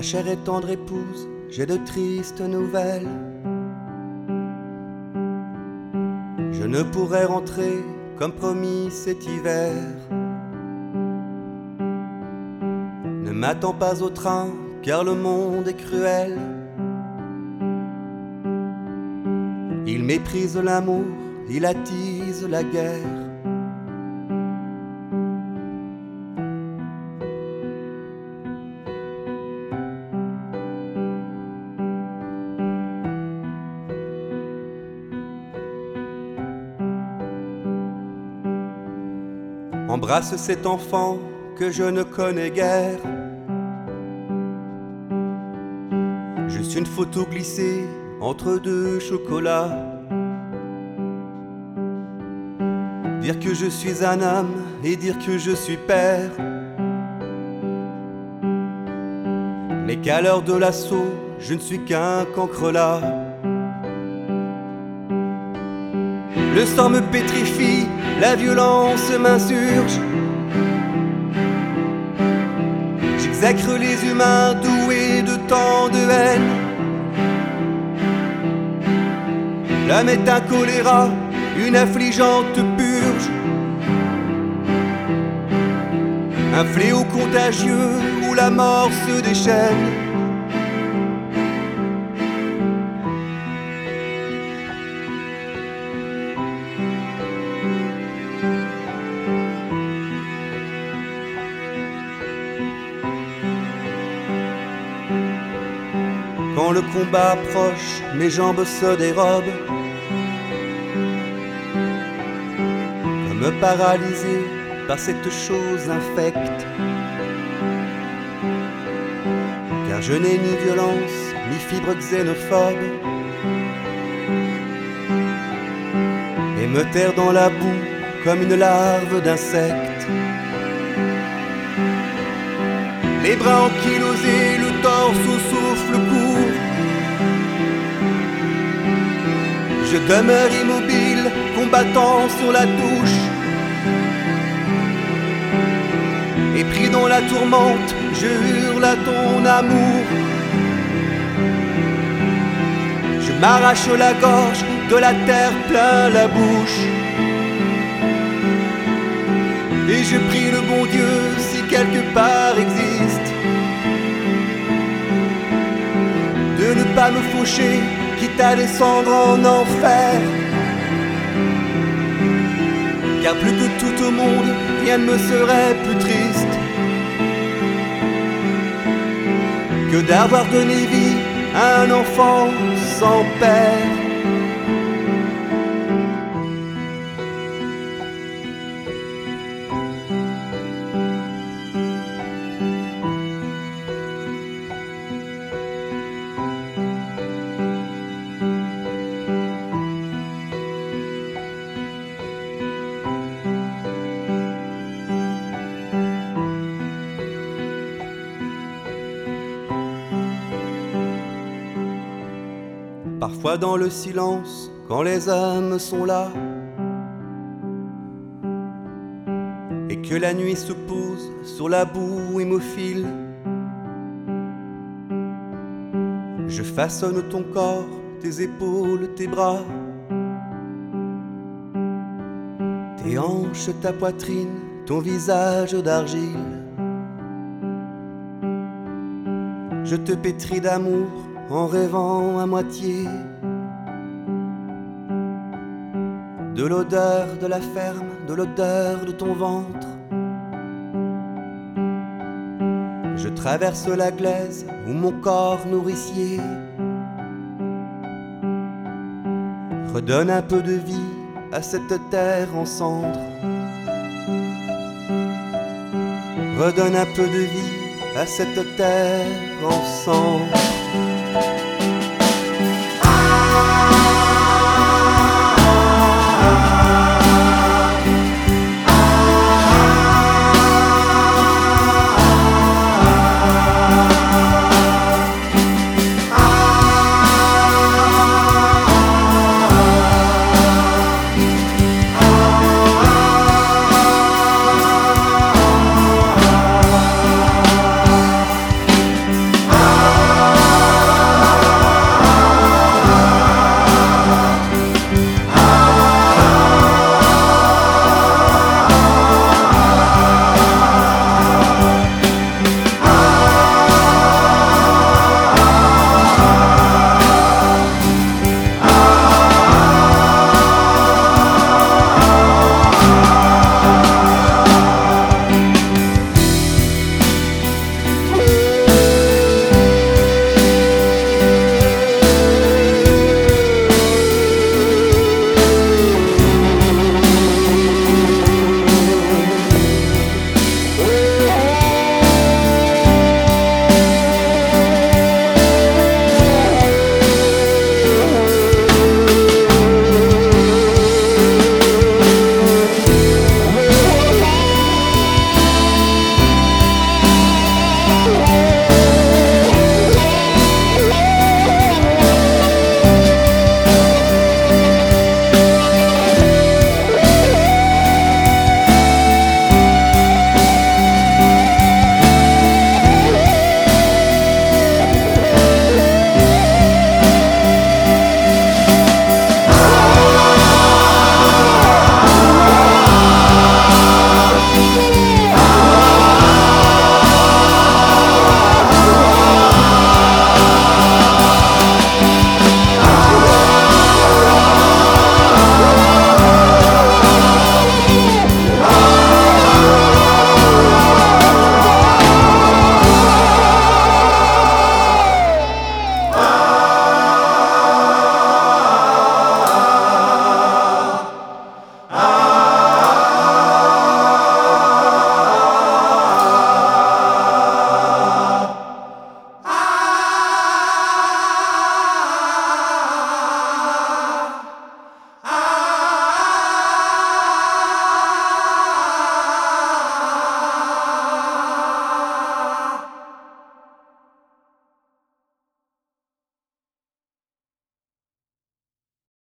Ma chère et tendre épouse, j'ai de tristes nouvelles. Je ne pourrai rentrer comme promis cet hiver. Ne m'attends pas au train, car le monde est cruel. Il méprise l'amour, il attise la guerre. Embrasse cet enfant que je ne connais guère. Juste une photo glissée entre deux chocolats. Dire que je suis un homme et dire que je suis père. Mais qu'à l'heure de l'assaut, je ne suis qu'un cancrelat. Le sang me pétrifie, la violence m'insurge. J'exècre les humains doués de tant de haine. L'homme est un choléra, une affligeante purge. Un fléau contagieux où la mort se déchaîne. Quand le combat approche, mes jambes se dérobent. Comme paralysé par cette chose infecte. Car je n'ai ni violence, ni fibre xénophobe. Et me terre dans la boue comme une larve d'insecte. Les bras ankylosés, le torse au souffle court. Je demeure immobile, combattant sur la touche. Et pris dans la tourmente, je hurle à ton amour. Je m'arrache la gorge, de la terre plein la bouche. Et je prie le bon Dieu, si quelque part existe, de ne pas me faucher, quitte à descendre en enfer. Car plus que tout au monde, rien ne me serait plus triste que d'avoir donné vie à un enfant sans père. Parfois dans le silence, quand les hommes sont là, et que la nuit se pose sur la boue hémophile, je façonne ton corps, tes épaules, tes bras, tes hanches, ta poitrine, ton visage d'argile. Je te pétris d'amour en rêvant à moitié de l'odeur de la ferme, de l'odeur de ton ventre. Je traverse la glaise où mon corps nourricier redonne un peu de vie à cette terre en cendres. Redonne un peu de vie à cette terre en cendres.